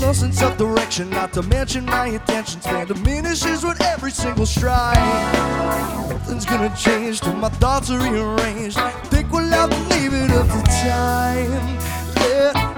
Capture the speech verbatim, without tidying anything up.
no sense of direction, not to mention my attention span diminishes with every single stride. Nothing's gonna change till my thoughts are rearranged. Think we'll have to leave it up to time. Yeah.